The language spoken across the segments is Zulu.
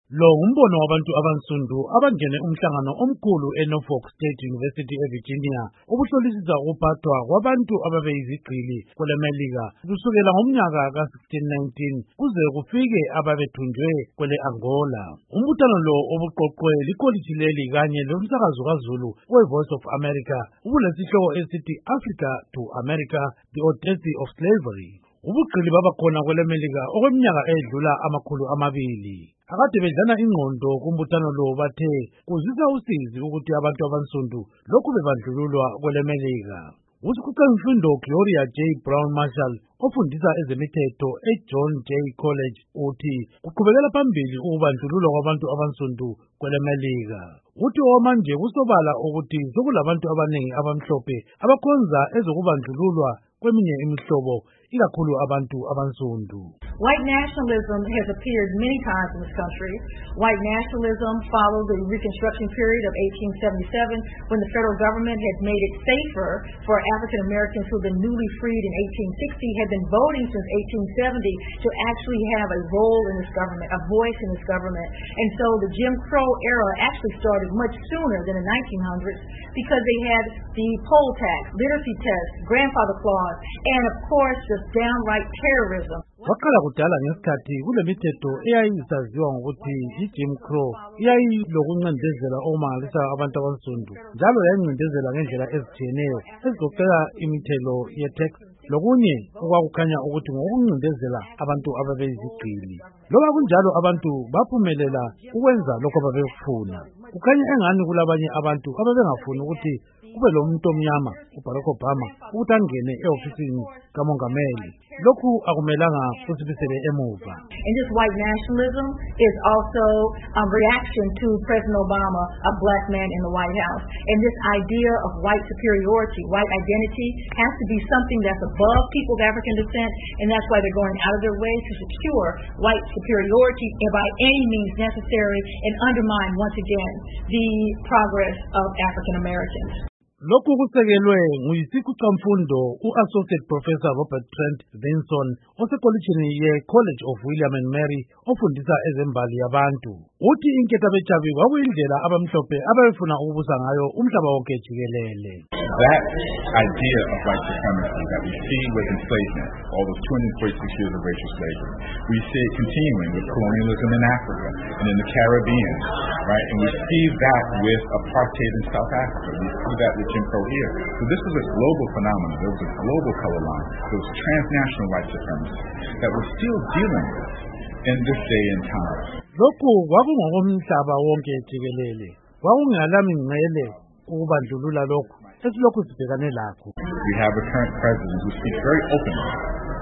Lo ngumbono wabantu abansundu abangene umhlangano omkhulu eNorfolk State University eVirginia ukuhlolisisa ukuphathwa kwabantu ababeyizigqili kweleMelika kusukela ngomnyaka ka-1619 kuze kufike ababethunjwe kwele Angola. Umbuthano lo obuqoqwe likoliji leli kanye lomsakazo kaZulu we-Voice of America ubulesihloko esithi Africa to America, the Odyssey of Slavery. Ubugqili babakhona kweleMelika okweminyaka edlula amakhulu amabili. Akade bedlana ingqondo kumbuthano lo bathe kuzisa usizi ukuthi abantu abansundu lokhu bebandlululwa kweleMelika. Usikhulumfundo Gloria J. Brown Marshall ofundisa ezemithetho eJohn J. College uthi kuqhubekela phambili ukubandlululwa kwabantu abansundu kweleMelika. Uthi omanje kusobala ukuthi sokulabantu abanengi abamhlophe abakhonza ezokubandlululwa kweminye imihlobo ikakhulu abantu abansundu. White nationalism has appeared many times in this country. White nationalism followed the Reconstruction period of 1877 when the federal government had made it safer for African Americans who had been newly freed in 1860, had been voting since 1870 to actually have a role in this government, a voice in this government. And so the Jim Crow era actually started much sooner than the 1900s because they had the poll tax, literacy test, grandfather clause, and of course just downright terrorism. Wakala kudala ngesikhathi kulemithetho eyayisaziwa ngokuthi iJim Crow yayilokuncindezela okumangalisayo abantu abansundu njalo yayincindezela ngendlela ezitshiyeneyo ezigoqela imithelo ye-tax lokunye okwakukhanya ukuthi ngokuncindezela abantu ababeyizigqili. Loba kunjalo abantu baphumelela ukwenza lokho ababefuna. Kukhanya engani kulabanye abantu ababengafuni ukuthi kube lo muntu omnyama uBarack Obama ukuthi angene e-ofisini kamongameli. Lokhu akumelanga kusibisele emuva. And this white nationalism is also a reaction to President Obama, a black man in the White House. And this idea of white superiority, white identity, has to be something that's above people of African descent, and that's why they're going out of their way to secure white superiority by any means necessary and undermine, once again, the progress of African Americans. Lokhu kusekelwe nguyisikhulumfundo u-Associate Professor Robert Trent Vinson osekolitshini ye-College of William and Mary ofundisa ezembali yabantu. Uthi inkethabetshabi kwakuyindlela abamhlophe ababefuna ukubusa ngayo umhlaba wonke jikelele. That idea of white supremacy that we see with enslavement, all those 246 years of racial slavery, we see it continuing with colonialism in Africa and in the Caribbean, right? And we see that with apartheid in South Africa. We see that with Jim Crow here. So this was a global phenomenon. There was a global color line. There was transnational white supremacy that we're still dealing with in this day and time. Lokhu kwakungokomhlaba wonke jikelele. Kwakungalami ngcele ukubandlulula lokhu esilokhu sibhekane lakho. We have a current president who speaks very openly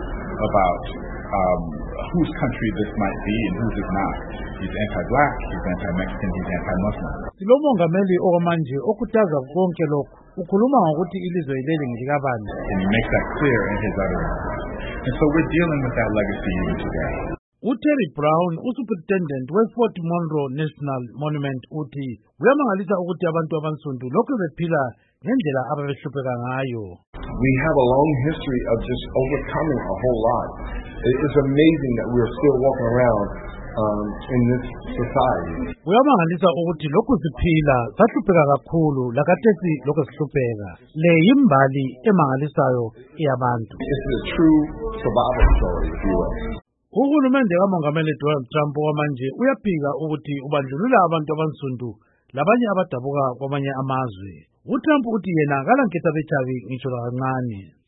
about whose country this might be and whose is not. He's anti-black, he's anti-Mexican, he's anti-Muslim. Silomongameli okwamanje okutaza konke lokhu. Ukhuluma ngokuthi ilizwe leli ngelikabani. And he makes that clear in his utterance. And so we're dealing with that legacy even today. Terry Brown, uSuperintendent we-Fort Monroe National Monument uthi kuyamangalisa ukuthi abantu abansundu lokhu bephila ngendlela ababehlupheka ngayo. We have a long history of just overcoming a whole lot. It's amazing that we're still walking around in this society. Kuyamangalisa ukuthi lokhu siphila sahlupheka kakhulu lakathesi lokhu sihlupheka. Le yimbali emangalisayo yabantu. This is a true survival story, if you will. Uhulumende kamongameli Donald Trump wamanje uyaphika ukuthi ubandlulula abantu abansundu labanye abadabuka kwamanye amazwe. uTrump uthi yena kalankethabetshabi ngisho kancane.